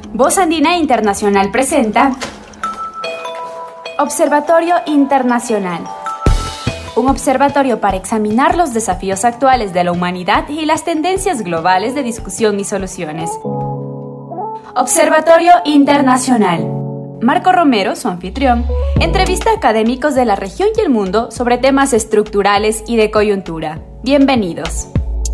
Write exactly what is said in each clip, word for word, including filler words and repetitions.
Voz Andina Internacional presenta Observatorio Internacional. Un observatorio para examinar los desafíos actuales de la humanidad y las tendencias globales de discusión y soluciones. Observatorio Internacional. Marco Romero, su anfitrión, entrevista a académicos de la región y el mundo sobre temas estructurales y de coyuntura. Bienvenidos.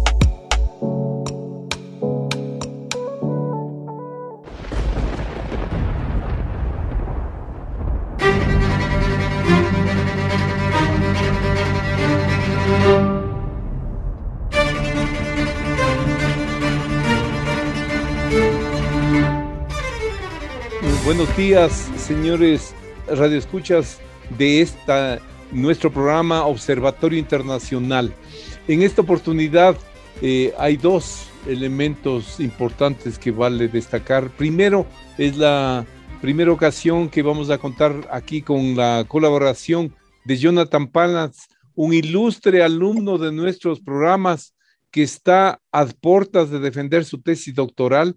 Buenos días, señores radioescuchas de esta, nuestro programa Observatorio Internacional. En esta oportunidad eh, hay dos elementos importantes que vale destacar. Primero, es la primera ocasión que vamos a contar aquí con la colaboración de Jonathan Palas, un ilustre alumno de nuestros programas que está a puertas de defender su tesis doctoral,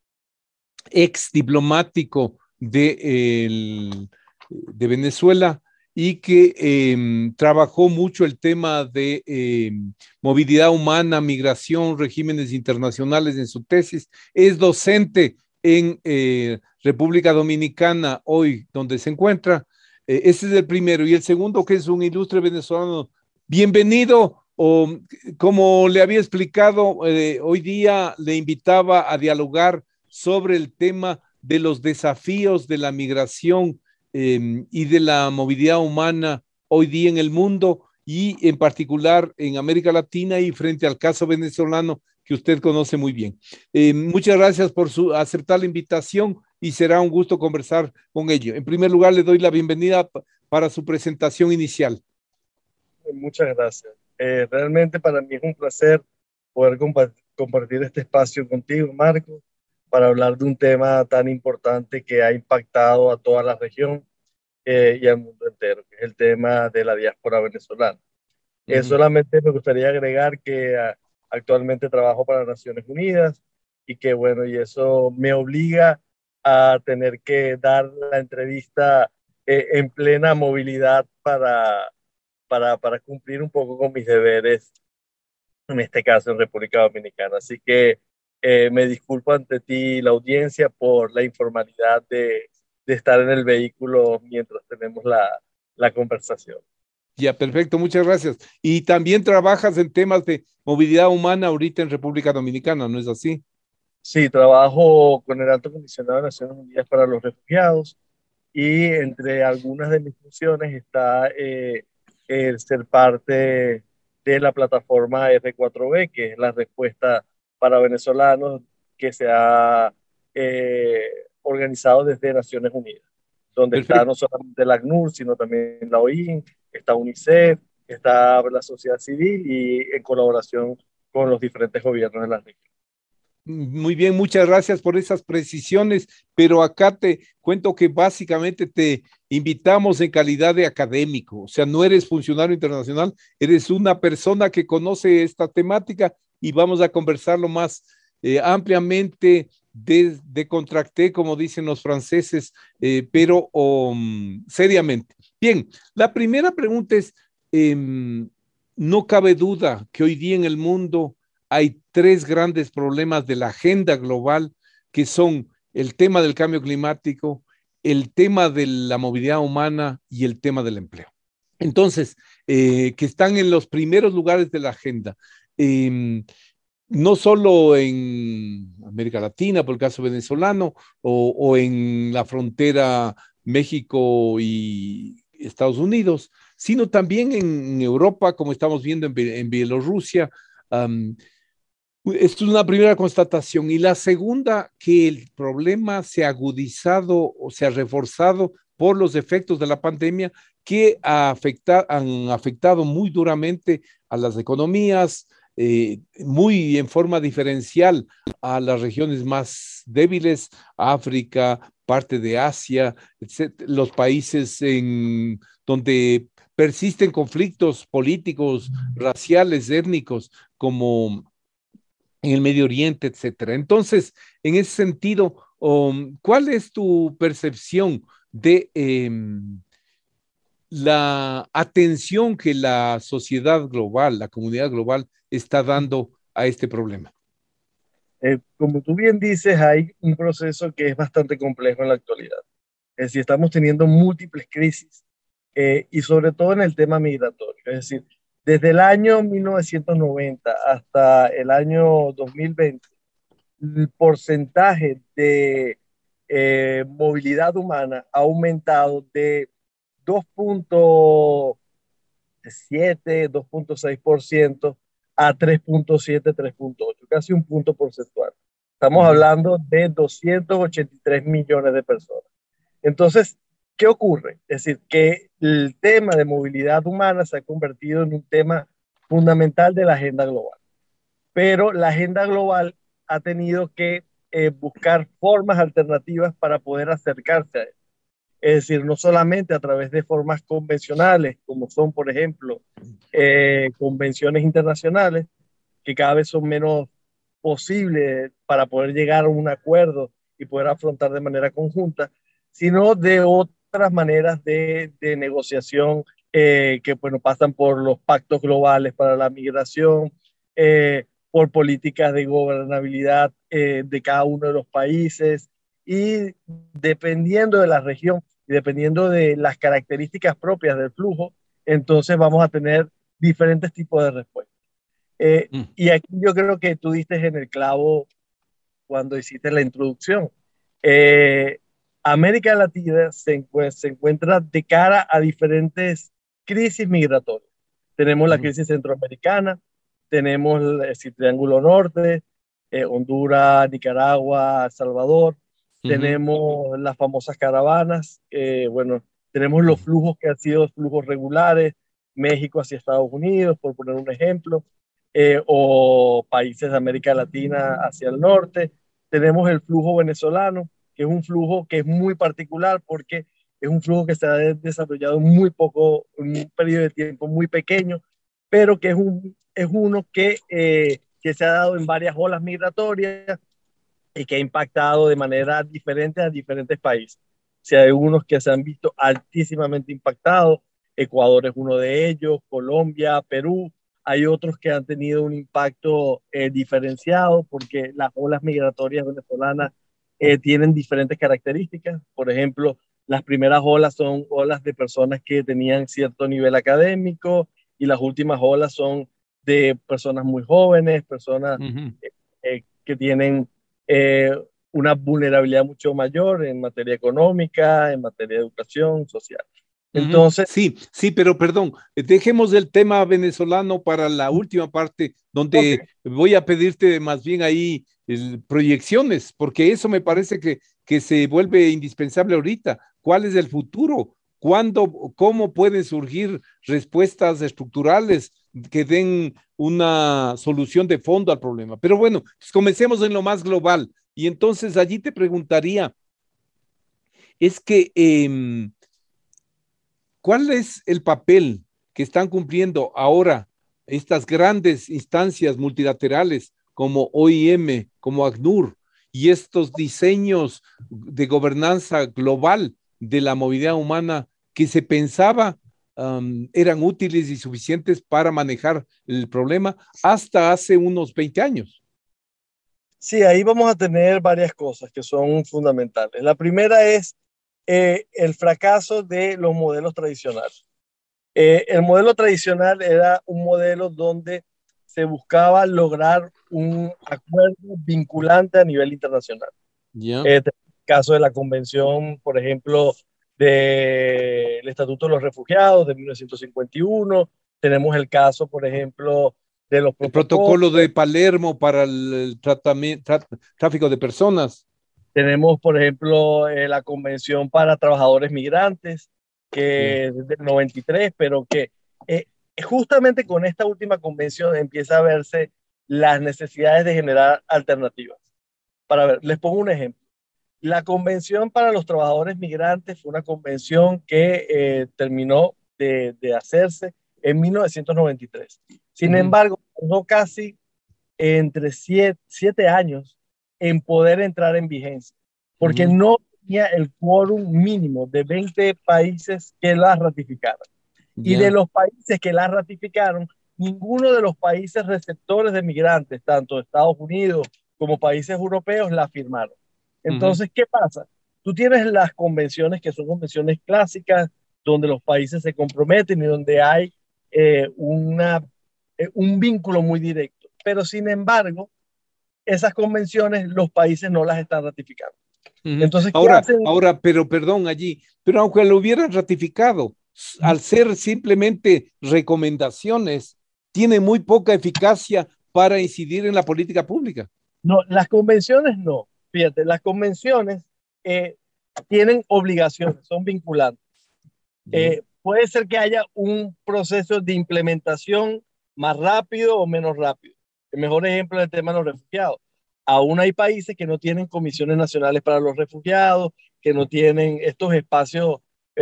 ex diplomático de, el, de Venezuela y que eh, trabajó mucho el tema de eh, movilidad humana, migración, regímenes internacionales en su tesis. Es docente en eh, República Dominicana hoy, donde se encuentra. Eh, ese es el primero. Y el segundo, que es un ilustre venezolano. Bienvenido. O, como le había explicado, eh, hoy día le invitaba a dialogar sobre el tema de los desafíos de la migración eh, y de la movilidad humana hoy día en el mundo y en particular en América Latina y frente al caso venezolano que usted conoce muy bien. Eh, muchas gracias por su, aceptar la invitación y será un gusto conversar con ello. En primer lugar, le doy la bienvenida para su presentación inicial. Muchas gracias. Eh, realmente para mí es un placer poder compa- compartir este espacio contigo, Marco, para hablar de un tema tan importante que ha impactado a toda la región eh, y al mundo entero, que es el tema de la diáspora venezolana. Uh-huh. Eh, solamente me gustaría agregar que a, actualmente trabajo para Naciones Unidas y que bueno, y eso me obliga a tener que dar la entrevista eh, en plena movilidad para, para, para cumplir un poco con mis deberes, en este caso en República Dominicana. Así que Eh, me disculpo ante ti y la audiencia por la informalidad de, de estar en el vehículo mientras tenemos la, la conversación. Ya, perfecto, muchas gracias. Y también trabajas en temas de movilidad humana ahorita en República Dominicana, ¿no es así? Sí, trabajo con el Alto Comisionado de Naciones Unidas para los Refugiados y entre algunas de mis funciones está eh, el ser parte de la plataforma R cuatro B, que es la respuesta para venezolanos que se ha eh, organizado desde Naciones Unidas, donde Perfecto. Está no solamente la ACNUR, sino también la O I N, está UNICEF, está la sociedad civil y en colaboración con los diferentes gobiernos de la región. Muy bien, muchas gracias por esas precisiones, pero acá te cuento que básicamente te invitamos en calidad de académico, o sea, no eres funcionario internacional, eres una persona que conoce esta temática y vamos a conversarlo más eh, ampliamente, de, de contracté, como dicen los franceses, eh, pero um, seriamente. Bien, la primera pregunta es, eh, no cabe duda que hoy día en el mundo hay tres grandes problemas de la agenda global, que son el tema del cambio climático, el tema de la movilidad humana y el tema del empleo. Entonces, eh, que están en los primeros lugares de la agenda. Eh, no solo en América Latina, por el caso venezolano, o, o en la frontera México y Estados Unidos, sino también en Europa, como estamos viendo en, en Bielorrusia. Um, Esto es una primera constatación. Y la segunda, que el problema se ha agudizado o se ha reforzado por los efectos de la pandemia que ha afectado, han afectado muy duramente a las economías, eh, muy en forma diferencial a las regiones más débiles, África, parte de Asia, etcétera, los países en donde persisten conflictos políticos, raciales, étnicos, como en el Medio Oriente, etcétera. Entonces, en ese sentido, um, ¿cuál es tu percepción de eh, la atención que la sociedad global, la comunidad global está dando a este problema? Eh, como tú bien dices, hay un proceso que es bastante complejo en la actualidad. Es decir, estamos teniendo múltiples crisis eh, y sobre todo en el tema migratorio. Es decir, desde el año mil novecientos noventa hasta el año dos mil veinte, el porcentaje de eh, movilidad humana ha aumentado de dos punto siete, dos punto seis por ciento a tres punto siete, tres punto ocho, casi un punto porcentual. Estamos Ujú. hablando de doscientos ochenta y tres millones de personas. Entonces, ¿qué ocurre? Es decir, que el tema de movilidad humana se ha convertido en un tema fundamental de la agenda global. Pero la agenda global ha tenido que eh, buscar formas alternativas para poder acercarse a él. Es decir, no solamente a través de formas convencionales, como son, por ejemplo, eh, convenciones internacionales, que cada vez son menos posibles para poder llegar a un acuerdo y poder afrontar de manera conjunta, sino de otras maneras de, de negociación eh, que bueno, pasan por los pactos globales para la migración, eh, por políticas de gobernabilidad eh, de cada uno de los países y dependiendo de la región y dependiendo de las características propias del flujo, entonces vamos a tener diferentes tipos de respuestas. Eh, Mm. y aquí yo creo que tú diste en el clavo cuando hiciste la introducción. Eh, América Latina se, encu se encuentra de cara a diferentes crisis migratorias. Tenemos la Ujú. crisis centroamericana, tenemos el, el Triángulo Norte, eh, Honduras, Nicaragua, El Salvador, Ujú. tenemos las famosas caravanas, eh, bueno, tenemos los Ujú. flujos que han sido flujos regulares, México hacia Estados Unidos, por poner un ejemplo, eh, o países de América Latina hacia el norte. Tenemos el flujo venezolano, que es un flujo que es muy particular porque es un flujo que se ha desarrollado en muy poco, en un periodo de tiempo muy pequeño, pero que es, un, es uno que, eh, que se ha dado en varias olas migratorias y que ha impactado de manera diferente a diferentes países. O sea, hay unos que se han visto altísimamente impactados, Ecuador es uno de ellos, Colombia, Perú, hay otros que han tenido un impacto eh, diferenciado porque las olas migratorias venezolanas eh, tienen diferentes características. Por ejemplo, las primeras olas son olas de personas que tenían cierto nivel académico y las últimas olas son de personas muy jóvenes, personas Ujú. eh, que tienen eh, una vulnerabilidad mucho mayor en materia económica, en materia de educación social. Ujú. Entonces, Sí, sí, pero perdón, eh, dejemos el tema venezolano para la última parte, ok, donde voy a pedirte más bien ahí el, proyecciones, porque eso me parece que, que se vuelve indispensable ahorita. ¿Cuál es el futuro? ¿Cuándo, cómo pueden surgir respuestas estructurales que den una solución de fondo al problema? Pero bueno, pues comencemos en lo más global. Y entonces allí te preguntaría, es que... Eh, ¿cuál es el papel que están cumpliendo ahora estas grandes instancias multilaterales como O I M, como ACNUR y estos diseños de gobernanza global de la movilidad humana que se pensaba um, eran útiles y suficientes para manejar el problema hasta hace unos veinte años? sí, ahí vamos a tener varias cosas que son fundamentales. La primera es eh, el fracaso de los modelos tradicionales. Eh, el modelo tradicional era un modelo donde se buscaba lograr un acuerdo vinculante a nivel internacional. Ya. Eh, el caso de la convención, por ejemplo, del Estatuto de los Refugiados de mil novecientos cincuenta y uno. Tenemos el caso, por ejemplo, de los El protocolos. protocolo de Palermo para el, el tratamiento, tra- tráfico de personas. Tenemos, por ejemplo, eh, la convención para trabajadores migrantes, Sí. que es del noventa y tres, pero que eh, justamente con esta última convención empieza a verse las necesidades de generar alternativas. Para ver, les pongo un ejemplo. La Convención para los Trabajadores Migrantes fue una convención que eh, terminó de, de hacerse en mil novecientos noventa y tres. Sin Ujú. embargo, tardó casi entre siete, siete años en poder entrar en vigencia, porque Ujú. no tenía el quórum mínimo de veinte países que la ratificaran. Y de Ya. los países que la ratificaron, ninguno de los países receptores de migrantes, tanto Estados Unidos como países europeos, la firmaron. Ujú. Entonces, ¿qué pasa? Tú tienes las convenciones que son convenciones clásicas, donde los países se comprometen y donde hay eh, una, eh, un vínculo muy directo. Pero, sin embargo, esas convenciones los países no las están ratificando. Ujú. Entonces, ¿qué Ahora, hacen? ahora, pero perdón allí, pero aunque lo hubieran ratificado, s- al ser simplemente recomendaciones, tiene muy poca eficacia para incidir en la política pública. No, las convenciones no. Fíjate, las convenciones eh, tienen obligaciones, son vinculantes. Ya. Eh, puede ser que haya un proceso de implementación más rápido o menos rápido. El mejor ejemplo es el tema de los refugiados. Aún hay países que no tienen comisiones nacionales para los refugiados, que no tienen estos espacios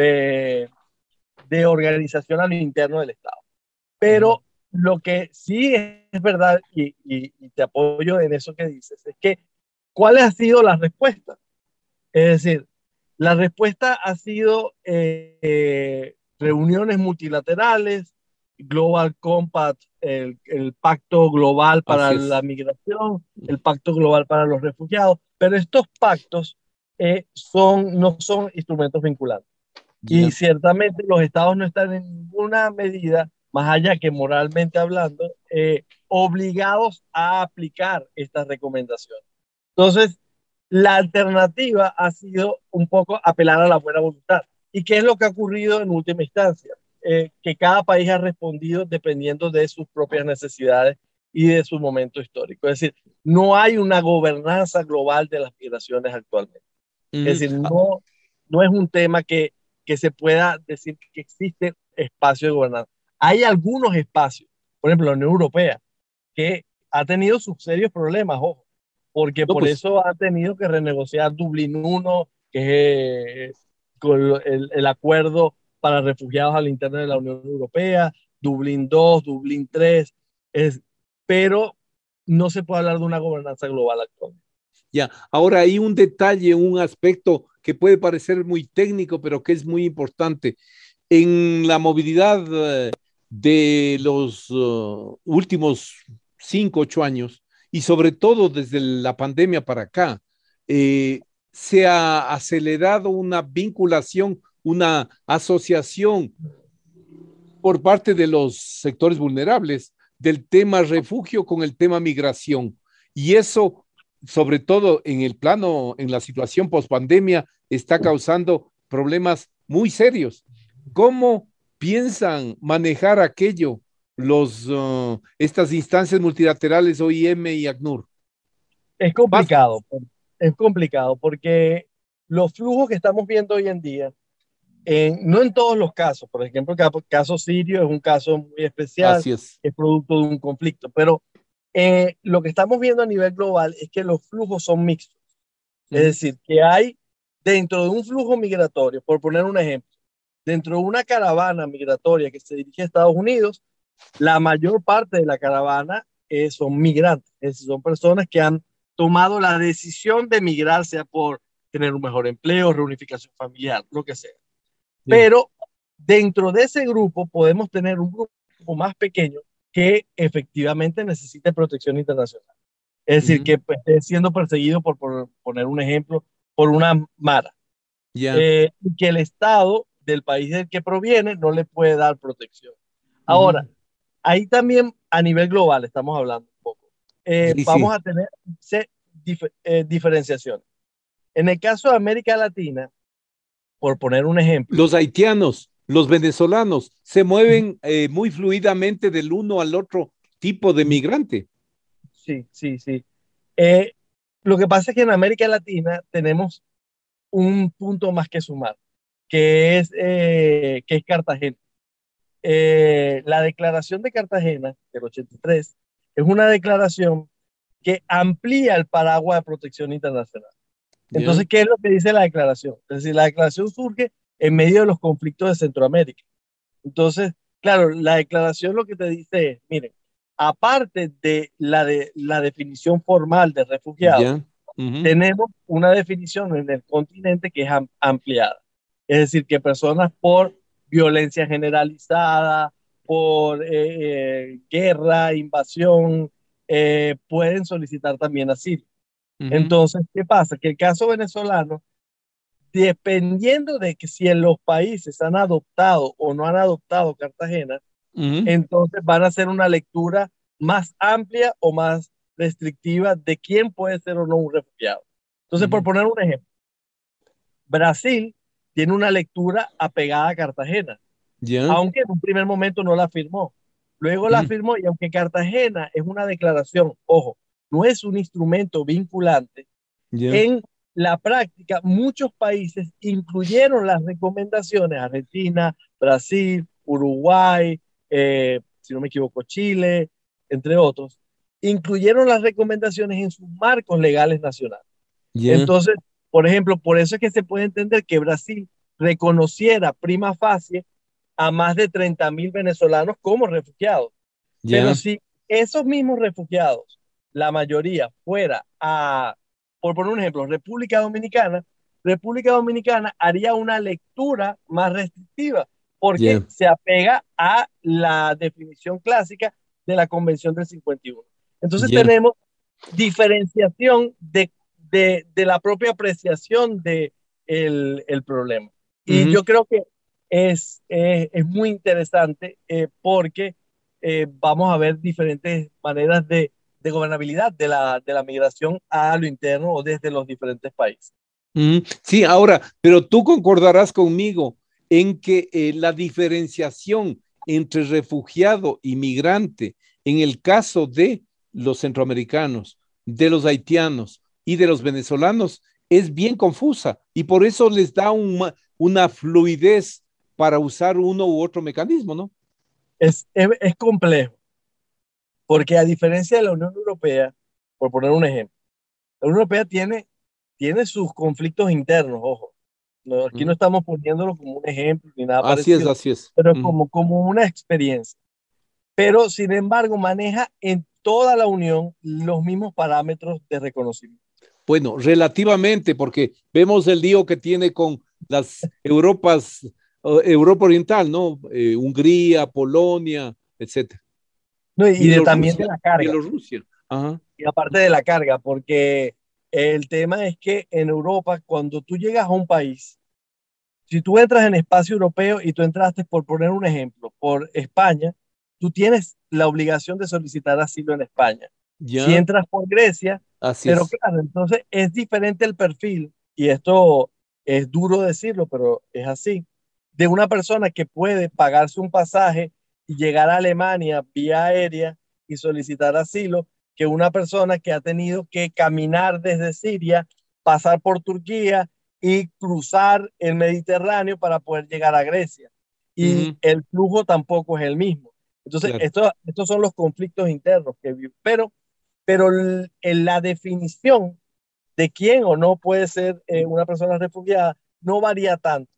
eh, de organización a lo interno del Estado. Ujú. Pero lo que sí es verdad, y, y, y te apoyo en eso que dices, es que ¿cuál ha sido la respuesta? Es decir, la respuesta ha sido eh, eh, reuniones multilaterales, Global Compact, el, el Pacto Global para Así la es. Migración, el Pacto Global para los Refugiados, pero estos pactos eh, son, no son instrumentos vinculantes. Y Ya. ciertamente los estados no están en ninguna medida, más allá que moralmente hablando, eh, obligados a aplicar estas recomendaciones. Entonces, la alternativa ha sido un poco apelar a la buena voluntad. ¿Y qué es lo que ha ocurrido en última instancia? Eh, que cada país ha respondido dependiendo de sus propias necesidades y de su momento histórico. Es decir, no hay una gobernanza global de las migraciones actualmente. Es Ujú. decir, Ah, no, no es un tema que, que se pueda decir que existe espacio de gobernanza. Hay algunos espacios, por ejemplo, la Unión Europea, que ha tenido sus serios problemas, ojo, porque no, por pues eso ha tenido que renegociar Dublín uno, que es eh, con el, el acuerdo para refugiados al interno de la Unión Europea, Dublín dos, Dublín tres, es, pero no se puede hablar de una gobernanza global actual. ya. Ahora hay un detalle, un aspecto que puede parecer muy técnico, pero que es muy importante. En la movilidad eh, de los uh, últimos cinco, ocho años, y sobre todo desde la pandemia para acá, eh, se ha acelerado una vinculación, una asociación por parte de los sectores vulnerables del tema refugio con el tema migración. Y eso, sobre todo en el plano, en la situación post-pandemia, está causando problemas muy serios. ¿Cómo piensan manejar aquello los, uh, estas instancias multilaterales O I M y ACNUR? Es Pas- complicado, es complicado porque los flujos que estamos viendo hoy en día, en, no en todos los casos, por ejemplo, el caso sirio es un caso muy especial, Así es. es producto de un conflicto, pero eh, lo que estamos viendo a nivel global es que los flujos son mixtos. Es Ujú. decir, que hay dentro de un flujo migratorio, por poner un ejemplo, dentro de una caravana migratoria que se dirige a Estados Unidos, la mayor parte de la caravana eh, son migrantes, es decir, son personas que han tomado la decisión de migrar, sea por tener un mejor empleo, reunificación familiar, lo que sea. Sí. Pero dentro de ese grupo podemos tener un grupo más pequeño que efectivamente necesite protección internacional. Es decir, Ujú. que esté siendo perseguido, por, por poner un ejemplo, por una mara. Ya. Eh, y que el Estado del país del que proviene no le puede dar protección. Ahora, Ujú. ahí también a nivel global estamos hablando un poco. Eh, Sí, vamos sí. a tener se, dif, eh, diferenciación. En el caso de América Latina, por poner un ejemplo, Los haitianos, los venezolanos, se mueven eh, muy fluidamente del uno al otro tipo de migrante. sí, sí, sí. Eh, lo que pasa es que en América Latina tenemos un punto más que sumar, que es, eh, que es Cartagena. Eh, la declaración de Cartagena del ochenta y tres es una declaración que amplía el paraguas de protección internacional. ¿Ya? Entonces, ¿qué es lo que dice la declaración? Es decir, la declaración surge en medio de los conflictos de Centroamérica. Entonces, claro, la declaración lo que te dice es, miren, aparte de la, de, la definición formal de refugiado, ¿Ya? Ujú, tenemos una definición en el continente que es am- ampliada. Es decir, que personas por violencia generalizada, por eh, eh, guerra, invasión, eh, pueden solicitar también asilo. ujú, Entonces, ¿qué pasa? Que el caso venezolano, dependiendo de que si en los países han adoptado o no han adoptado Cartagena, ujú, entonces van a hacer una lectura más amplia o más restrictiva de quién puede ser o no un refugiado. Entonces, por ujú. poner un ejemplo, Brasil tiene una lectura apegada a Cartagena, Ya, aunque en un primer momento no la firmó. Luego la ujú, firmó y aunque Cartagena es una declaración, ojo, no es un instrumento vinculante, ya, en la práctica muchos países incluyeron las recomendaciones, Argentina, Brasil, Uruguay, eh, si no me equivoco, Chile, entre otros, incluyeron las recomendaciones en sus marcos legales nacionales. ya, Entonces, por ejemplo, por eso es que se puede entender que Brasil reconociera prima facie a más de treinta mil venezolanos como refugiados. Pero ya, si esos mismos refugiados, la mayoría fuera a, por poner un ejemplo, República Dominicana, República Dominicana haría una lectura más restrictiva porque ya, se apega a la definición clásica de la Convención del cincuenta y uno. Entonces ya, tenemos diferenciación de, de, de la propia apreciación del de el problema. Y ujú. yo creo que es, eh, es muy interesante eh, porque eh, vamos a ver diferentes maneras de, de gobernabilidad de la, de la migración a lo interno o desde los diferentes países. Ujú. Sí, ahora, pero tú concordarás conmigo en que eh, la diferenciación entre refugiado y migrante en el caso de los centroamericanos, de los haitianos y de los venezolanos es bien confusa y por eso les da una, una fluidez para usar uno u otro mecanismo, ¿no? Es, es, es complejo porque a diferencia de la Unión Europea, por poner un ejemplo, la Unión Europea tiene, tiene sus conflictos internos, ojo. No, aquí no Ujú. estamos poniéndolo como un ejemplo ni nada Así es, parecido, así es. pero Ujú. como, como una experiencia. Pero sin embargo maneja en toda la Unión los mismos parámetros de reconocimiento. Bueno, relativamente, porque vemos el lío que tiene con las Europas, eh, Europa Oriental, ¿no? Eh, Hungría, Polonia, etcétera. No, y de, también de Bielorrusia, la carga, Bielorrusia. Ajá. y aparte de la carga, porque el tema es que en Europa, cuando tú llegas a un país, si tú entras en espacio europeo y tú entraste, por poner un ejemplo, por España, tú tienes la obligación de solicitar asilo en España. Si Ya, entras por Grecia, así pero es. claro, entonces es diferente el perfil, y esto es duro decirlo, pero es así, de una persona que puede pagarse un pasaje y llegar a Alemania vía aérea y solicitar asilo, que una persona que ha tenido que caminar desde Siria, pasar por Turquía y cruzar el Mediterráneo para poder llegar a Grecia. Y Ujú, el flujo tampoco es el mismo. Entonces, claro. esto, estos son los conflictos internos que viven. Pero, pero el, el, la definición de quién o no puede ser eh, una persona refugiada no varía tanto.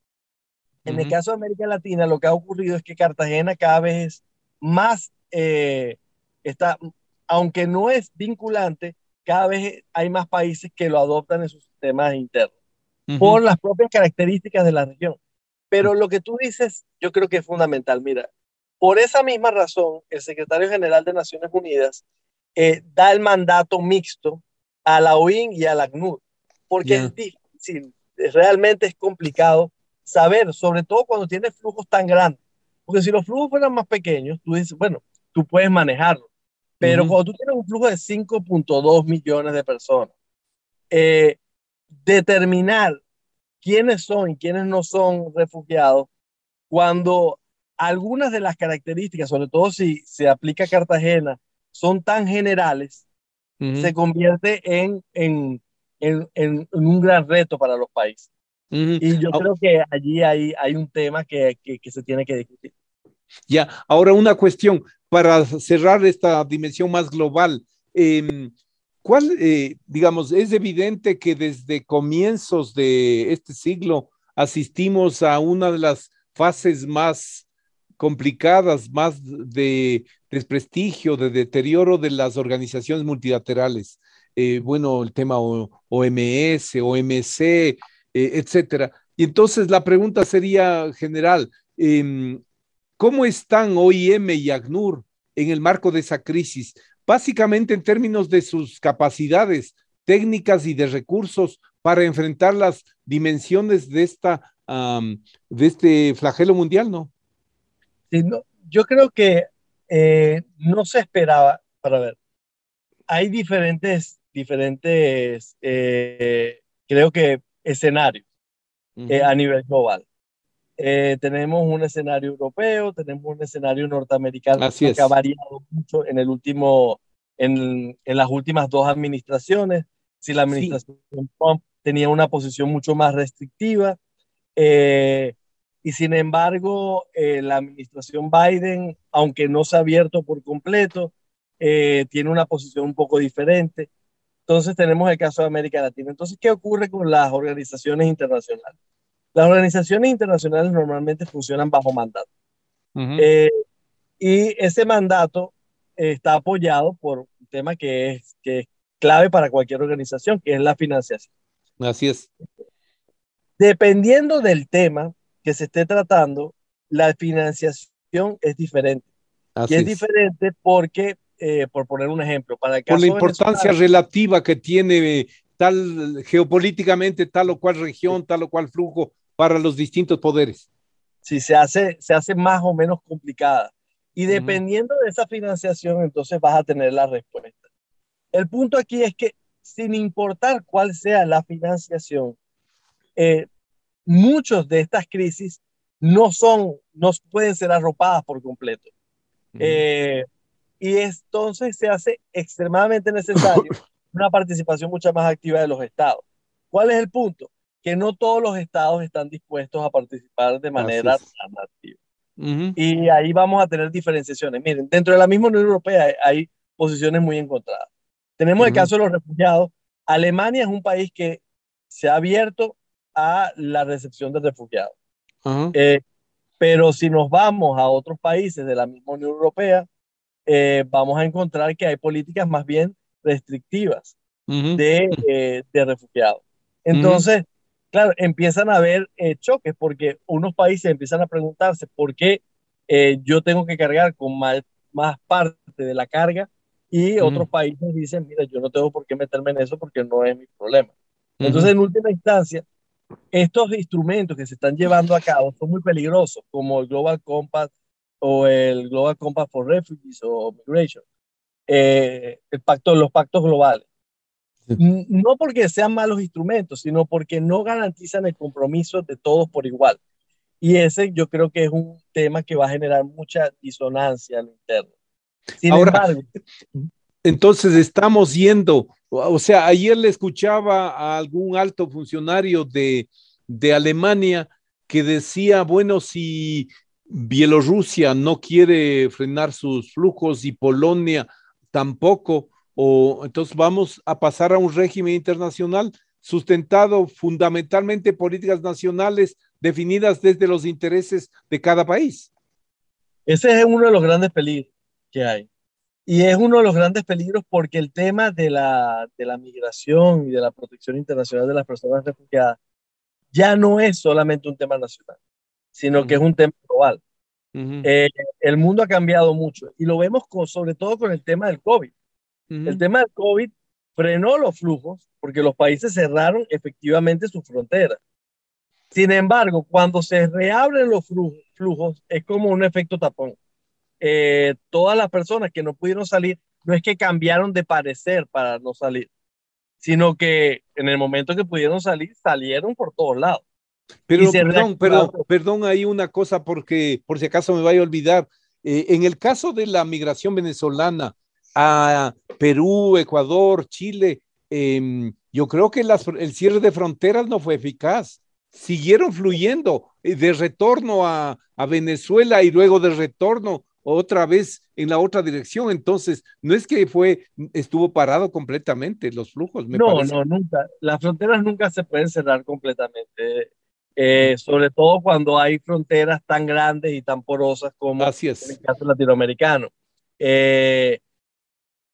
En el Ujú, caso de América Latina, lo que ha ocurrido es que Cartagena cada vez es más, eh, está, aunque no es vinculante, cada vez hay más países que lo adoptan en sus sistemas internos ujú, por las propias características de la región. Pero lo que tú dices, yo creo que es fundamental. Mira, por esa misma razón, el secretario general de Naciones Unidas eh, da el mandato mixto a la O I N y a la ACNUR, porque ya. es difícil, realmente es complicado saber, sobre todo cuando tienes flujos tan grandes. Porque si los flujos fueran más pequeños, tú dices, bueno, tú puedes manejarlo. Pero Ujú, cuando tú tienes un flujo de cinco punto dos millones de personas, eh, determinar quiénes son y quiénes no son refugiados, cuando algunas de las características, sobre todo si se aplica a Cartagena, son tan generales, se ujú, convierte en, en, en, en, en un gran reto para los países. ujú. Y yo Au- creo que allí hay, hay un tema que, que, que se tiene que discutir. Ya, ahora una cuestión para cerrar esta dimensión más global. Eh, ¿Cuál, eh, digamos, es evidente que desde comienzos de este siglo asistimos a una de las fases más complicadas, más de desprestigio, de deterioro de las organizaciones multilaterales? eh, bueno, el tema O- OMS, O M C, eh, etcétera. Y entonces la pregunta sería general, eh, ¿cómo están O I M y ACNUR en el marco de esa crisis? Básicamente en términos de sus capacidades técnicas y de recursos para enfrentar las dimensiones de, esta, um, de este flagelo mundial, ¿no? Sí, no, yo creo que eh, no se esperaba, para ver, hay diferentes, diferentes, eh, creo que escenarios Uh eh, -huh. a nivel global. Eh, tenemos un escenario europeo, tenemos un escenario norteamericano Así que ha es. variado mucho en el último, en, en las últimas dos administraciones. Si la Sí, administración Trump tenía una posición mucho más restrictiva, eh, y sin embargo, eh, la administración Biden, aunque no se ha abierto por completo, eh, tiene una posición un poco diferente. Entonces tenemos el caso de América Latina. Entonces, ¿qué ocurre con las organizaciones internacionales? Las organizaciones internacionales normalmente funcionan bajo mandato. uh -huh. Eh, y ese mandato eh, está apoyado por un tema que es, que es clave para cualquier organización, que es la financiación. Así es. Dependiendo del tema que se esté tratando, la financiación es diferente. Y Así es es. diferente porque, eh, por poner un ejemplo, para el Por la caso importancia venezolano, relativa que tiene eh, tal geopolíticamente tal o cual región, tal o cual flujo para los distintos poderes. si se hace, se hace más o menos complicada. Y Uh -huh. dependiendo de esa financiación, entonces vas a tener la respuesta. El punto aquí es que sin importar cuál sea la financiación, eh, muchos de estas crisis no son, no pueden ser arropadas por completo. Uh -huh. Eh, y entonces se hace extremadamente necesario una participación mucho más activa de los estados. ¿Cuál es el punto? Que no todos los estados están dispuestos a participar de Así manera es. tan activa. Uh -huh. Y ahí vamos a tener diferenciaciones. Miren, dentro de la misma Unión Europea hay, hay posiciones muy encontradas. Uh Tenemos el -huh. caso de los refugiados. Alemania es un país que se ha abierto a la recepción de refugiados. Uh -huh. Eh, pero si nos vamos a otros países de la misma Unión Europea, eh, vamos a encontrar que hay políticas más bien restrictivas Uh -huh. de, eh, de refugiados. Uh -huh. Entonces, claro, empiezan a haber eh, choques porque unos países empiezan a preguntarse por qué eh, yo tengo que cargar con más, más parte de la carga y Uh -huh. otros países dicen, mira, yo no tengo por qué meterme en eso porque no es mi problema. Uh Entonces, -huh. en última instancia, estos instrumentos que se están llevando a cabo son muy peligrosos, como el Global Compact o el Global Compact for Refugees o Migration, eh, el pacto, los pactos globales. No porque sean malos instrumentos, sino porque no garantizan el compromiso de todos por igual. Y ese yo creo que es un tema que va a generar mucha disonancia a lo interno. Sin Ahora, embargo, entonces estamos yendo, o sea, ayer le escuchaba a algún alto funcionario de, de Alemania que decía, bueno, si Bielorrusia no quiere frenar sus flujos y Polonia tampoco, o entonces vamos a pasar a un régimen internacional sustentado fundamentalmente por políticas nacionales definidas desde los intereses de cada país. ese es uno de los grandes peligros que hay. Y es uno de los grandes peligros porque el tema de la, de la migración y de la protección internacional de las personas refugiadas ya no es solamente un tema nacional, sino Uh que es -huh. un tema global. Uh -huh. Eh, el mundo ha cambiado mucho y lo vemos con, sobre todo con el tema del COVID. Uh El -huh. tema del COVID frenó los flujos porque los países cerraron efectivamente sus fronteras. Sin embargo, cuando se reabren los flujos, flujos es como un efecto tapón. Eh, todas las personas que no pudieron salir, no es que cambiaron de parecer para no salir, sino que en el momento que pudieron salir, salieron por todos lados. Y Pero se perdón, perdón, reactivaron. perdón, hay una cosa porque por si acaso me vaya a olvidar. Eh, en el caso de la migración venezolana a Perú, Ecuador, Chile, eh, yo creo que las, el cierre de fronteras no fue eficaz. Siguieron fluyendo eh, de retorno a, a Venezuela y luego de retorno otra vez en la otra dirección. Entonces, no es que fue, estuvo parado completamente los flujos, me No, parece. no, nunca. Las fronteras nunca se pueden cerrar completamente. Eh, sobre todo cuando hay fronteras tan grandes y tan porosas como Así en el es. caso latinoamericano. Eh,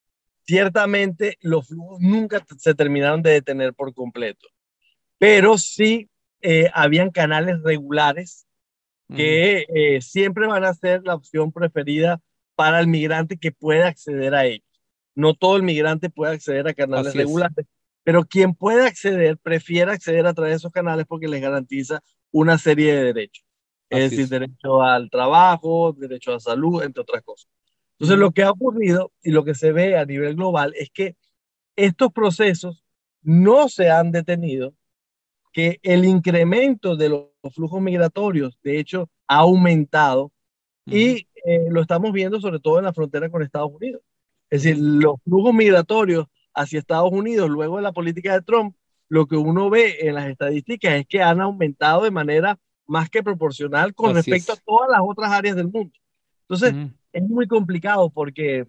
ciertamente los flujos nunca se terminaron de detener por completo, pero sí eh, habían canales regulares que eh, siempre van a ser la opción preferida para el migrante que pueda acceder a ellos. No todo el migrante puede acceder a canales Así es. regulares, pero quien puede acceder, prefiere acceder a través de esos canales porque les garantiza una serie de derechos. Es Así decir, es. derecho al trabajo, derecho a salud, entre otras cosas. Entonces, Ujú. lo que ha ocurrido y lo que se ve a nivel global es que estos procesos no se han detenido, que el incremento de los flujos migratorios, de hecho, ha aumentado Ujú. y eh, lo estamos viendo sobre todo en la frontera con Estados Unidos. Es decir, Ujú. los flujos migratorios hacia Estados Unidos luego de la política de Trump, lo que uno ve en las estadísticas es que han aumentado de manera más que proporcional con Así respecto a es. todas las otras áreas del mundo. Entonces, Ujú. es muy complicado porque,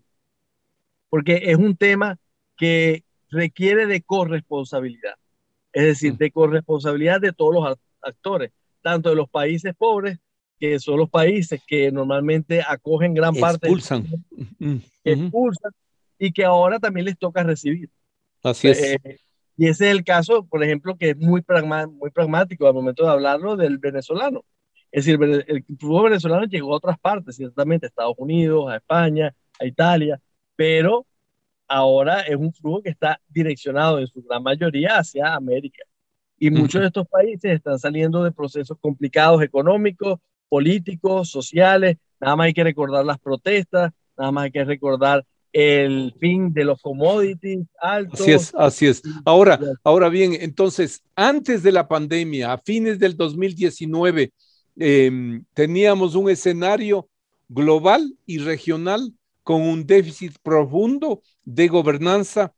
porque es un tema que requiere de corresponsabilidad, es decir, Ujú. de corresponsabilidad de todos los actores, tanto de los países pobres, que son los países que normalmente acogen gran parte de estos Expulsan. flujos, Ujú. que Ujú. expulsan y que ahora también les toca recibir. Así Eh, es. y ese es el caso, por ejemplo, que es muy, pragma, muy pragmático al momento de hablarlo del venezolano. Es decir, el, el flujo venezolano llegó a otras partes, ciertamente, a Estados Unidos, a España, a Italia, pero ahora es un flujo que está direccionado en su gran mayoría hacia América. Y muchos Ujú. de estos países están saliendo de procesos complicados económicos, políticos, sociales. Nada más hay que recordar las protestas, nada más hay que recordar el fin de los commodities Así altos. es, así es. Y, Ahora, y ahora bien, entonces, antes de la pandemia, a fines del dos mil diecinueve, eh, teníamos un escenario global y regional con un déficit profundo de gobernanza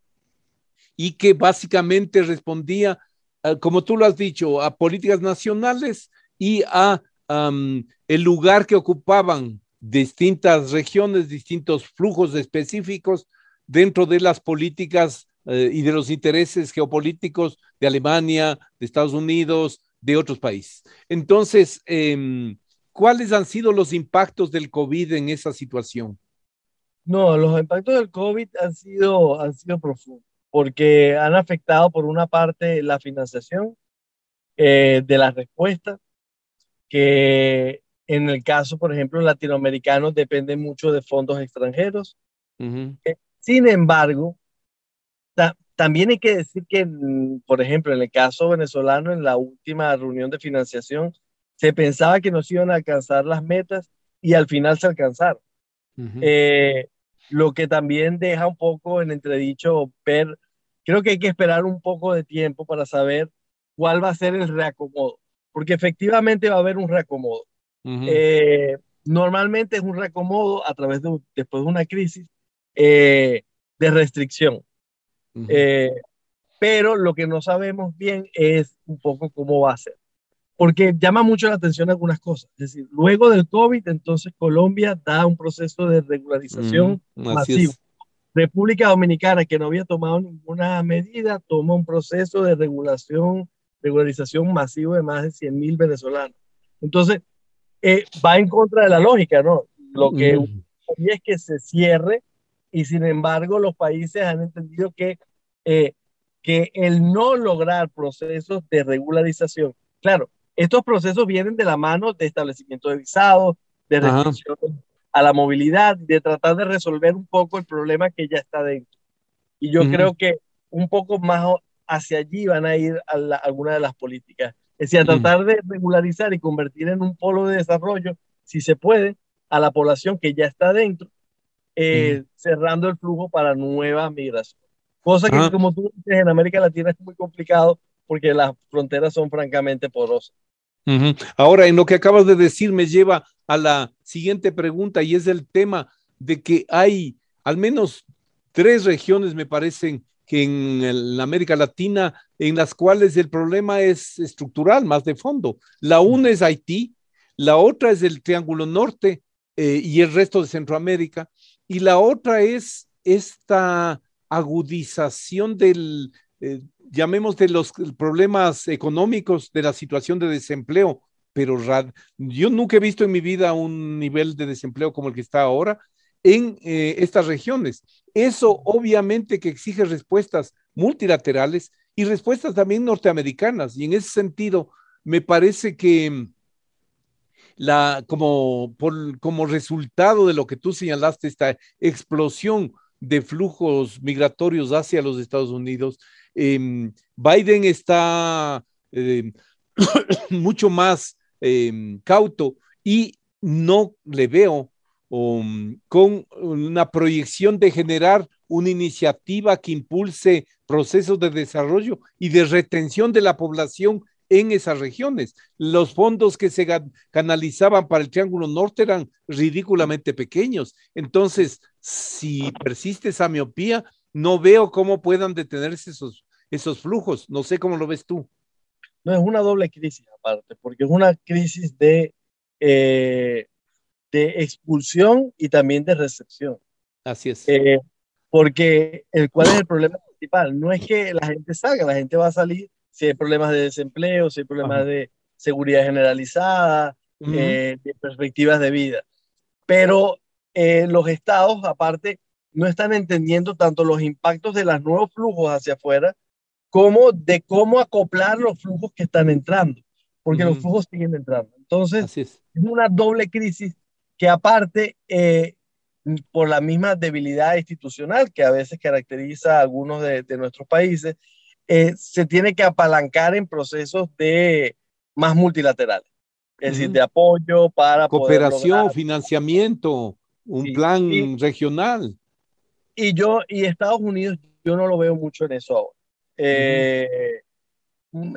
y que básicamente respondía, uh, como tú lo has dicho, a políticas nacionales y a um, el lugar que ocupaban distintas regiones, distintos flujos específicos dentro de las políticas eh, y de los intereses geopolíticos de Alemania, de Estados Unidos, de otros países. Entonces, eh, ¿cuáles han sido los impactos del COVID en esa situación? no, los impactos del COVID han sido, han sido profundos, porque han afectado por una parte la financiación eh, de las respuestas, que en el caso, por ejemplo, latinoamericanos dependen mucho de fondos extranjeros. Uh -huh. Sin embargo, ta también hay que decir que, mm, por ejemplo, en el caso venezolano, en la última reunión de financiación, se pensaba que nos iban a alcanzar las metas y al final se alcanzaron. Uh -huh. Eh, lo que también deja un poco en entredicho ver, creo que hay que esperar un poco de tiempo para saber cuál va a ser el reacomodo, porque efectivamente va a haber un reacomodo. Uh -huh. Eh, normalmente es un reacomodo a través de, después de una crisis eh, de restricción. Uh -huh. Eh, pero lo que no sabemos bien es un poco cómo va a ser, porque llama mucho la atención algunas cosas. Es decir, luego del COVID, entonces Colombia da un proceso de Uh regularización -huh. Así masivo. es. República Dominicana, que no había tomado ninguna medida, toma un proceso de regulación, regularización masivo de más de cien mil venezolanos. Entonces, eh, va en contra de la lógica, ¿no? Lo Uh que -huh. es que se cierre y sin embargo los países han entendido que, eh, que el no lograr procesos de regularización, claro, estos procesos vienen de la mano de establecimiento de visados, de Ajá. restricciones a la movilidad, de tratar de resolver un poco el problema que ya está dentro. Y Uh yo -huh. creo que un poco más hacia allí van a ir a la, algunas de las políticas. Es decir, a Uh -huh. tratar de regularizar y convertir en un polo de desarrollo, si se puede, a la población que ya está dentro, Uh -huh. eh, cerrando el flujo para nueva migración. Cosa que, Ajá. como tú dices, en América Latina es muy complicado porque las fronteras son francamente porosas. Uh -huh. Ahora, en lo que acabas de decir, me lleva a la siguiente pregunta y es el tema de que hay al menos tres regiones, me parecen, que en el, América Latina, en las cuales el problema es estructural, más de fondo. La una es Haití, la otra es el Triángulo Norte eh, y el resto de Centroamérica, y la otra es esta agudización del, eh, llamemos de los problemas económicos, de la situación de desempleo, pero yo nunca he visto en mi vida un nivel de desempleo como el que está ahora, en eh, estas regiones. Eso obviamente que exige respuestas multilaterales y respuestas también norteamericanas. Y en ese sentido, me parece que la, como, por, como resultado de lo que tú señalaste, esta explosión de flujos migratorios hacia los Estados Unidos, eh, Biden está eh, mucho más eh, cauto y no le veo um, con una proyección de generar una iniciativa que impulse procesos de desarrollo y de retención de la población en esas regiones. Los fondos que se canalizaban para el Triángulo Norte eran ridículamente pequeños. Entonces, si persiste esa miopía, no veo cómo puedan detenerse esos, esos flujos. No sé cómo lo ves tú. No, es una doble crisis aparte, porque es una crisis de, eh, de expulsión y también de recepción. Así es. Eh, porque el, ¿cuál es el problema principal? No es que la gente salga, la gente va a salir si hay problemas de desempleo, si hay problemas Ajá. de seguridad generalizada, uh-huh. eh, de perspectivas de vida. Pero eh, los estados, aparte, no están entendiendo tanto los impactos de los nuevos flujos hacia afuera, como de cómo acoplar los flujos que están entrando, porque uh-huh. los flujos siguen entrando. Entonces, Así es. es una doble crisis que aparte, eh, por la misma debilidad institucional que a veces caracteriza a algunos de, de nuestros países, eh, se tiene que apalancar en procesos de más multilaterales, es uh-huh. decir, de apoyo para cooperación, poder lograr, financiamiento, un sí, plan y, regional. Y yo, y Estados Unidos, yo no lo veo mucho en eso ahora. Eh, uh-huh.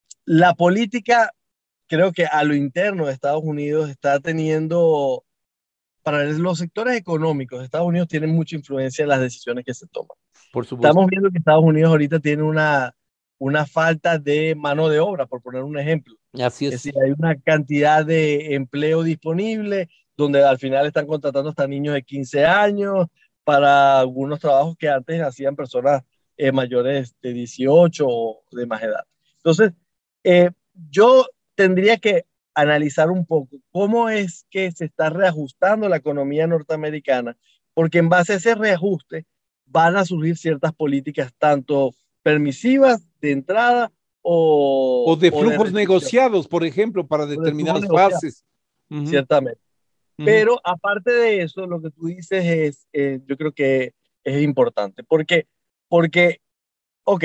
La política, creo que a lo interno de Estados Unidos está teniendo, para los sectores económicos, Estados Unidos tiene mucha influencia en las decisiones que se toman. Por supuesto. Estamos viendo que Estados Unidos ahorita tiene una, una falta de mano de obra, por poner un ejemplo. Así es. Es decir, hay una cantidad de empleo disponible, donde al final están contratando hasta niños de quince años para algunos trabajos que antes hacían personas eh, mayores de dieciocho o de más edad. Entonces, eh, yo tendría que analizar un poco cómo es que se está reajustando la economía norteamericana, porque en base a ese reajuste van a surgir ciertas políticas tanto permisivas de entrada o, o de flujos o de negociados, por ejemplo, para determinadas de fases. Uh-huh. Ciertamente. Uh-huh. Pero aparte de eso, lo que tú dices es, eh, yo creo que es importante, porque, porque, ok,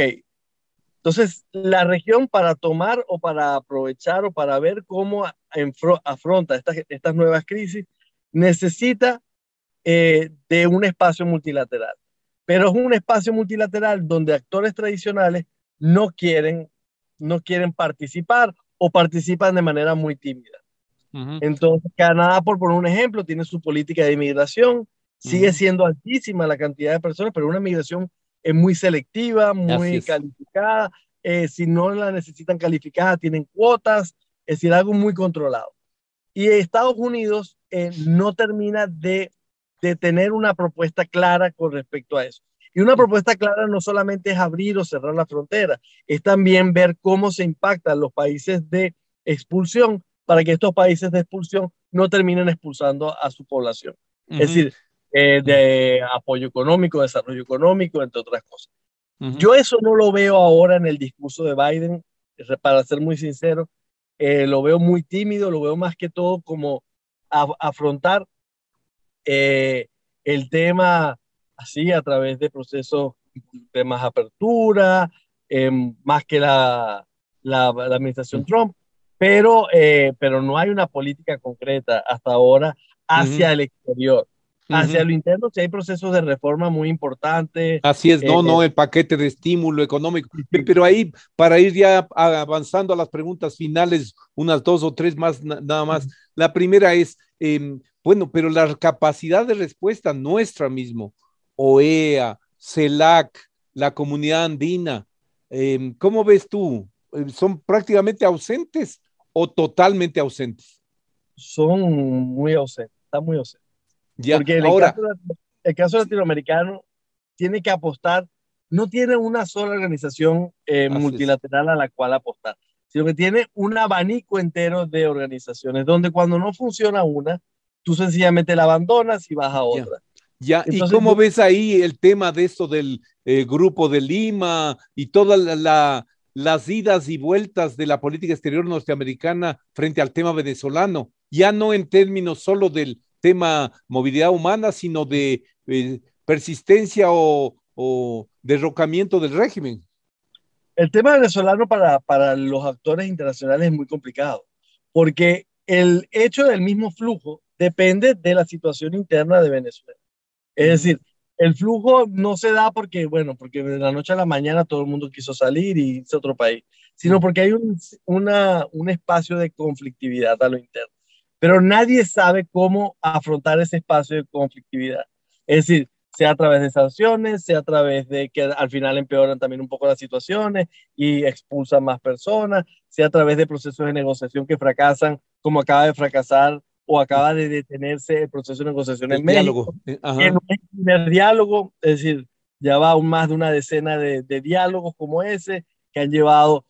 entonces la región para tomar o para aprovechar o para ver cómo afronta estas, estas nuevas crisis, necesita eh, de un espacio multilateral. Pero es un espacio multilateral donde actores tradicionales no quieren, no quieren participar o participan de manera muy tímida. Uh-huh. Entonces, Canadá, por poner un ejemplo, tiene su política de inmigración, sigue uh-huh. siendo altísima la cantidad de personas, pero una migración es muy selectiva, muy calificada. Eh, si no la necesitan calificada, tienen cuotas, es decir, algo muy controlado. Y Estados Unidos eh, no termina de de tener una propuesta clara con respecto a eso. Y una propuesta clara no solamente es abrir o cerrar la frontera, es también ver cómo se impactan los países de expulsión para que estos países de expulsión no terminen expulsando a su población. Uh-huh. Es decir, eh, de uh-huh. apoyo económico, desarrollo económico, entre otras cosas. Uh-huh. Yo eso no lo veo ahora en el discurso de Biden, para ser muy sincero, eh, lo veo muy tímido, lo veo más que todo como a, afrontar Eh, el tema así a través de procesos de más apertura, eh, más que la, la, la administración uh-huh. Trump, pero, eh, pero no hay una política concreta hasta ahora hacia uh-huh. el exterior. Hacia uh-huh. lo interno sí hay procesos de reforma muy importantes. Así es, no, eh, no, el paquete de estímulo económico. Sí. Pero ahí, para ir ya avanzando a las preguntas finales, unas dos o tres más, nada más. Uh-huh. La primera es, eh, bueno, pero la capacidad de respuesta nuestra mismo, O E A, CELAC, la comunidad andina, eh, ¿cómo ves tú? ¿Son prácticamente ausentes o totalmente ausentes? Son muy ausentes, están muy ausentes. Ya, porque el, ahora, caso, el caso latinoamericano tiene que apostar, no tiene una sola organización eh, multilateral a la cual apostar, sino que tiene un abanico entero de organizaciones, donde cuando no funciona una, tú sencillamente la abandonas y vas a otra. Ya, ¿y Entonces, cómo ves ahí el tema de esto del eh, Grupo de Lima y todas la, la, las idas y vueltas de la política exterior norteamericana frente al tema venezolano? Ya no en términos solo del tema movilidad humana, sino de eh, persistencia o, o derrocamiento del régimen. el tema venezolano para, para los actores internacionales es muy complicado, porque el hecho del mismo flujo depende de la situación interna de Venezuela. Es Ujú. decir, el flujo no se da porque, bueno, porque de la noche a la mañana todo el mundo quiso salir y irse a otro país, sino Ujú. porque hay un, una, un espacio de conflictividad a lo interno. Pero nadie sabe cómo afrontar ese espacio de conflictividad. Es decir, sea a través de sanciones, sea a través de que al final empeoran también un poco las situaciones y expulsan más personas, sea a través de procesos de negociación que fracasan, como acaba de fracasar o acaba de detenerse el proceso de negociación El en diálogo. México, eh, que Ajá. no es el primer diálogo, es decir, ya va aún más de una decena de, de diálogos como ese que han llevado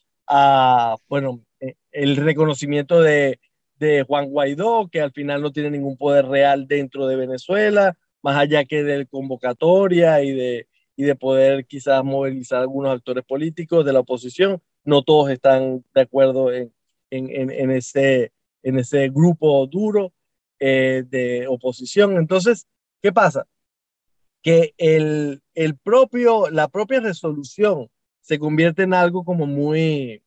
a, bueno, eh, el reconocimiento de, de Juan Guaidó, que al final no tiene ningún poder real dentro de Venezuela, más allá que de convocatoria y de, y de poder quizás movilizar a algunos actores políticos de la oposición. No todos están de acuerdo en, en, en, en ese, en ese grupo duro eh, de oposición. Entonces, ¿qué pasa? Que el, el propio, la propia resolución se convierte en algo como muy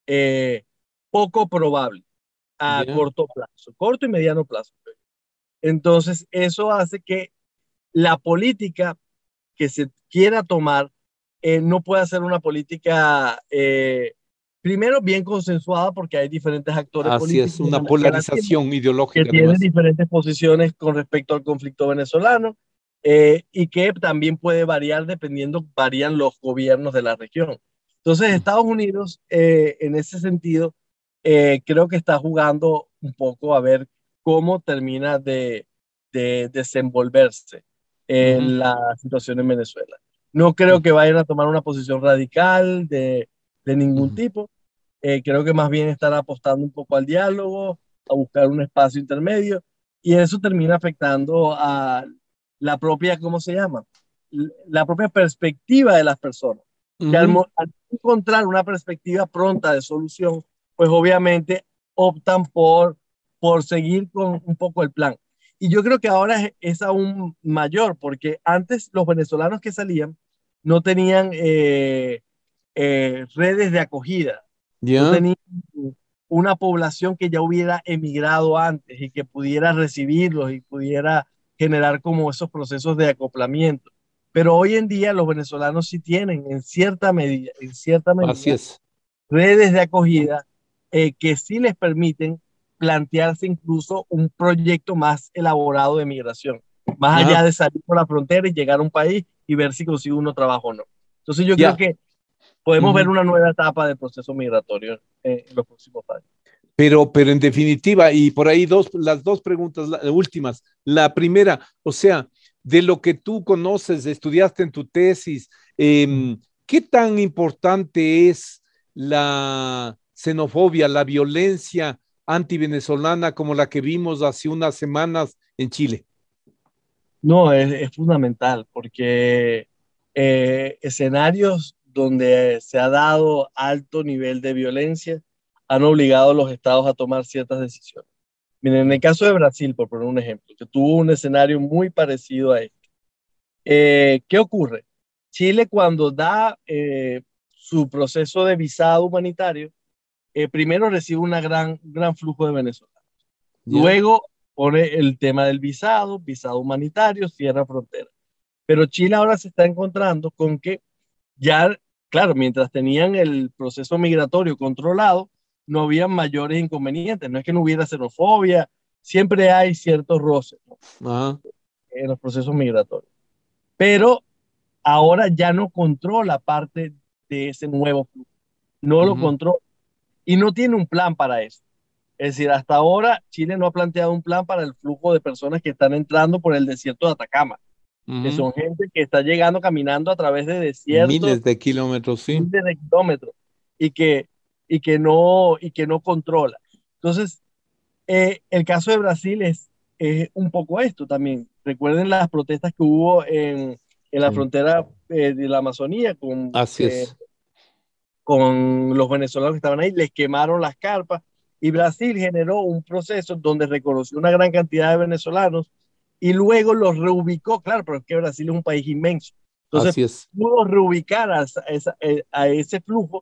eh, poco probable a Ya. corto plazo, corto y mediano plazo. Entonces, eso hace que la política que se quiera tomar eh, no pueda ser una política, eh, primero, bien consensuada, porque hay diferentes actores Así es, políticos en una América Latina polarización que ideológica tienen además. diferentes posiciones con respecto al conflicto venezolano eh, y que también puede variar dependiendo, varían los gobiernos de la región. Entonces, Estados Unidos, eh, en ese sentido, eh, creo que está jugando un poco a ver cómo termina de, de desenvolverse eh, Ujú, la situación en Venezuela. No creo ujú, que vayan a tomar una posición radical de, de ningún ujú. tipo. Eh, creo que más bien están apostando un poco al diálogo, a buscar un espacio intermedio, y eso termina afectando a la propia, ¿cómo se llama? L- La propia perspectiva de las personas, que al, Ujú. mo- al encontrar una perspectiva pronta de solución, pues obviamente optan por, por seguir con un poco el plan. Y yo creo que ahora es, es aún mayor, porque antes los venezolanos que salían no tenían eh, eh, redes de acogida, no Ya. tenían una población que ya hubiera emigrado antes y que pudiera recibirlos y pudiera generar como esos procesos de acoplamiento. Pero hoy en día los venezolanos sí tienen en cierta medida, en cierta Así medida, es. redes de acogida eh, que sí les permiten plantearse incluso un proyecto más elaborado de migración, más allá Ajá. de salir por la frontera y llegar a un país y ver si consigue uno trabajo o no. Entonces yo creo Ya. que podemos ver Ujú. una nueva etapa del proceso migratorio eh, en los próximos años. Pero, pero en definitiva, y por ahí dos, las dos preguntas la- últimas. La primera, o sea, de lo que tú conoces, estudiaste en tu tesis, em, ¿qué tan importante es la xenofobia, la violencia antivenezolana como la que vimos hace unas semanas en Chile? No, es, es fundamental porque eh, escenarios donde se ha dado alto nivel de violencia han obligado a los estados a tomar ciertas decisiones. Miren, en el caso de Brasil, por poner un ejemplo, que tuvo un escenario muy parecido a este, eh, ¿qué ocurre? Chile cuando da eh, su proceso de visado humanitario, eh, primero recibe una gran, un gran flujo de venezolanos. ¿Ya? Luego pone el tema del visado, visado humanitario, cierra frontera. Pero Chile ahora se está encontrando con que ya, claro, mientras tenían el proceso migratorio controlado, no había mayores inconvenientes. No es que no hubiera xenofobia, siempre hay ciertos roces, ¿no?, Ajá. en los procesos migratorios. Pero ahora ya no controla parte de ese nuevo flujo. No lo Ujú, controla y no tiene un plan para eso. Es decir, hasta ahora Chile no ha planteado un plan para el flujo de personas que están entrando por el desierto de Atacama, que ujú. son gente que está llegando caminando a través de desiertos, Miles de kilómetros, sí. miles de kilómetros, y que, y que, no, y que no controla. Entonces, eh, el caso de Brasil es es un poco esto también. Recuerden las protestas que hubo en, en la Sí. frontera eh, de la Amazonía con, Así eh, es. con los venezolanos que estaban ahí, les quemaron las carpas y Brasil generó un proceso donde reconoció una gran cantidad de venezolanos y luego los reubicó, claro, pero es que Brasil es un país inmenso. Entonces, Así es. pudo reubicar a, esa, a ese flujo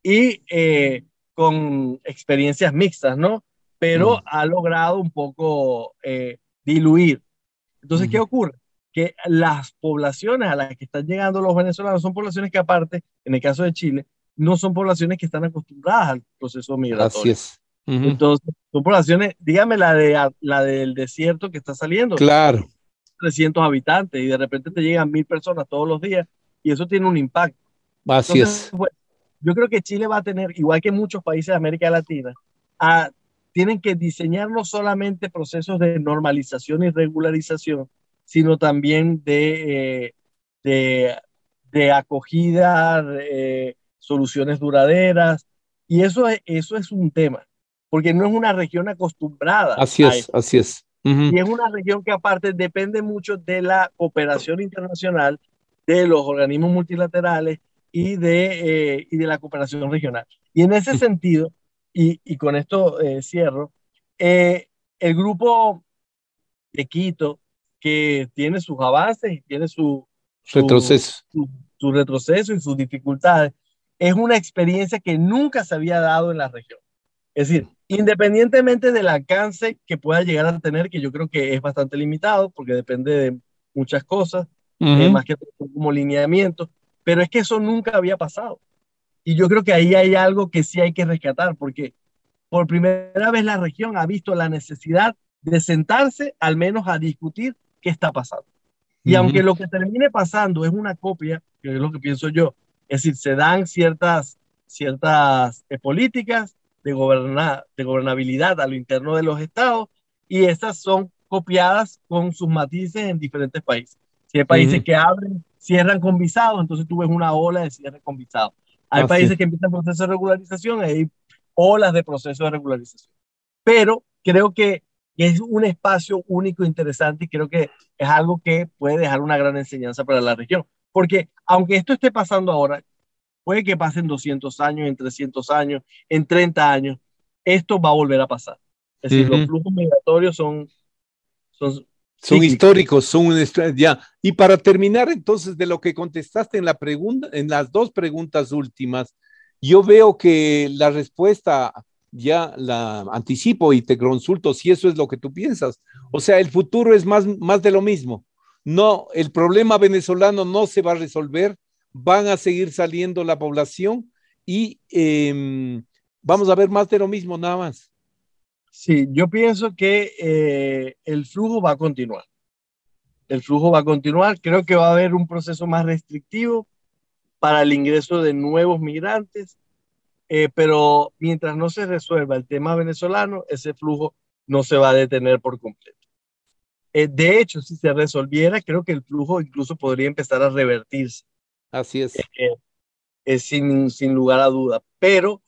y eh, con experiencias mixtas, ¿no? Pero Mm. ha logrado un poco eh, diluir. Entonces, ¿qué Ujú. ocurre? Que las poblaciones a las que están llegando los venezolanos son poblaciones que aparte, en el caso de Chile, no son poblaciones que están acostumbradas al proceso Así migratorio. es. Ujú. Entonces, son poblaciones, dígame la, de, la del desierto que está saliendo, Claro, trescientos habitantes y de repente te llegan mil personas todos los días y eso tiene un impacto. así Entonces, es. pues, yo creo que Chile va a tener, igual que muchos países de América Latina, a, tienen que diseñar no solamente procesos de normalización y regularización, sino también de, eh, de, de acogida, eh, soluciones duraderas. Y eso es, eso es un tema, porque no es una región acostumbrada Así a es, esto. así es. Ujú. Y es una región que aparte depende mucho de la cooperación internacional, de los organismos multilaterales y de, eh, y de la cooperación regional. Y en ese sentido, y, y con esto eh, cierro, eh, el grupo de Quito, que tiene sus avances y tiene su, su, Retroceso. su, su retroceso y sus dificultades, es una experiencia que nunca se había dado en la región. Es decir, independientemente del alcance que pueda llegar a tener, que yo creo que es bastante limitado, porque depende de muchas cosas, eh, Ujú. más que todo como lineamiento, pero es que eso nunca había pasado. Y yo creo que ahí hay algo que sí hay que rescatar, porque por primera vez la región ha visto la necesidad de sentarse al menos a discutir qué está pasando. Y aunque Ujú. lo que termine pasando es una copia, que es lo que pienso yo, es decir, se dan ciertas, ciertas eh, políticas de, goberna, de gobernabilidad a lo interno de los estados y esas son copiadas con sus matices en diferentes países. Si hay países Ujú. que abren, cierran con visados, entonces tú ves una ola de cierre con visados. Hay Así países es. que empiezan procesos de regularización y hay olas de procesos de regularización. Pero creo que es un espacio único, interesante y creo que es algo que puede dejar una gran enseñanza para la región. Porque aunque esto esté pasando ahora, puede que pasen doscientos años, en trescientos años, en treinta años, esto va a volver a pasar. Es decir, los Ujú. flujos migratorios son, son Son cíclicos. históricos, son un est- ya. Y para terminar entonces de lo que contestaste en la pregunta, en las dos preguntas últimas, yo veo que la respuesta ya la anticipo y te consulto si eso es lo que tú piensas. O sea, el futuro es más, más de lo mismo. No, el problema venezolano no se va a resolver, van a seguir saliendo la población y eh, vamos a ver más de lo mismo, nada más. Sí, yo pienso que eh, el flujo va a continuar. El flujo va a continuar. Creo que va a haber un proceso más restrictivo para el ingreso de nuevos migrantes. Eh, pero mientras no se resuelva el tema venezolano, ese flujo no se va a detener por completo. Eh, de hecho, si se resolviera, creo que el flujo incluso podría empezar a revertirse, Así es. eh, eh, sin, sin lugar a duda. Pero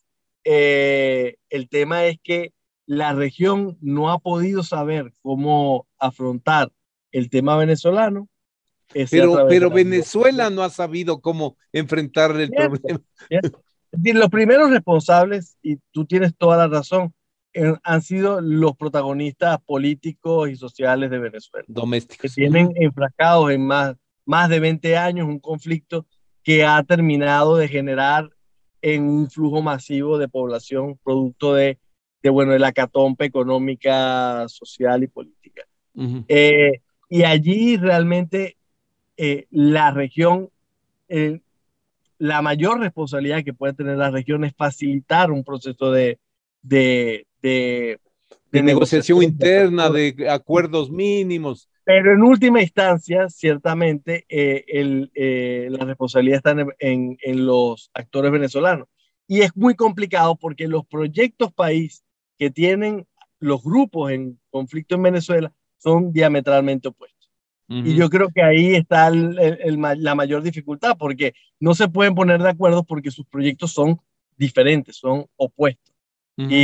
eh, el tema es que la región no ha podido saber cómo afrontar el tema venezolano, eh, sea a Pero, través de pero la Venezuela negociación. no ha sabido cómo enfrentar el Cierto, problema. cierto. Es decir, los primeros responsables, y tú tienes toda la razón, eh, han sido los protagonistas políticos y sociales de Venezuela, que Domésticos. tienen Ujú. enfrascados en más, más de veinte años un conflicto que ha terminado de generar en un flujo masivo de población producto de, de bueno, de la catombe económica, social y política. Ujú. Eh, y allí realmente eh, la región eh, la mayor responsabilidad que puede tener la región es facilitar un proceso de, de, de, De de negociación negociación, de interna, apertura. de acuerdos mínimos. Pero en última instancia, ciertamente, eh, el, eh, la responsabilidad está en, en, en, los actores venezolanos. Y es muy complicado porque los proyectos país que tienen los grupos en conflicto en Venezuela son diametralmente opuestos. Y Ujú. yo creo que ahí está el, el, el, la mayor dificultad, porque no se pueden poner de acuerdo porque sus proyectos son diferentes, son opuestos. Ujú. Y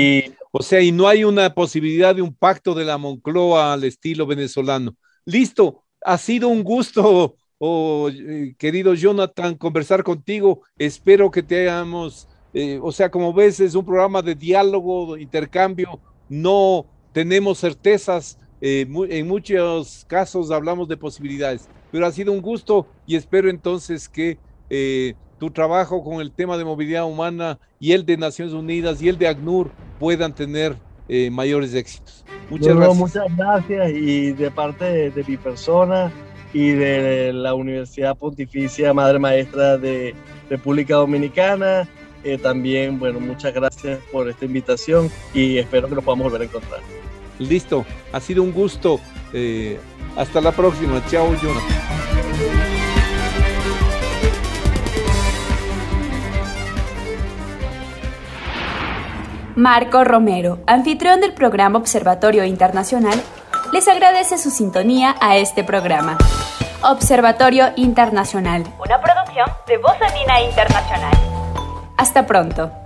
O sea, y no hay una posibilidad de un pacto de la Moncloa al estilo venezolano. Listo, ha sido un gusto, oh, eh, querido Jonathan, conversar contigo. Espero que te hayamos, eh, o sea, como ves, es un programa de diálogo, de intercambio. No tenemos certezas, eh, mu en muchos casos hablamos de posibilidades, pero ha sido un gusto y espero entonces que eh, tu trabajo con el tema de movilidad humana y el de Naciones Unidas y el de ACNUR puedan tener eh, mayores éxitos. Muchas no, gracias. No, muchas gracias y de parte de, de mi persona y de la Universidad Pontificia Madre Maestra de República Dominicana, eh, también, bueno, muchas gracias por esta invitación y espero que nos podamos volver a encontrar. Listo, ha sido un gusto. Eh, hasta la próxima. Chao, Jonathan. Marco Romero, anfitrión del programa Observatorio Internacional, les agradece su sintonía a este programa. Observatorio Internacional, una producción de Voz Andina Internacional. Hasta pronto.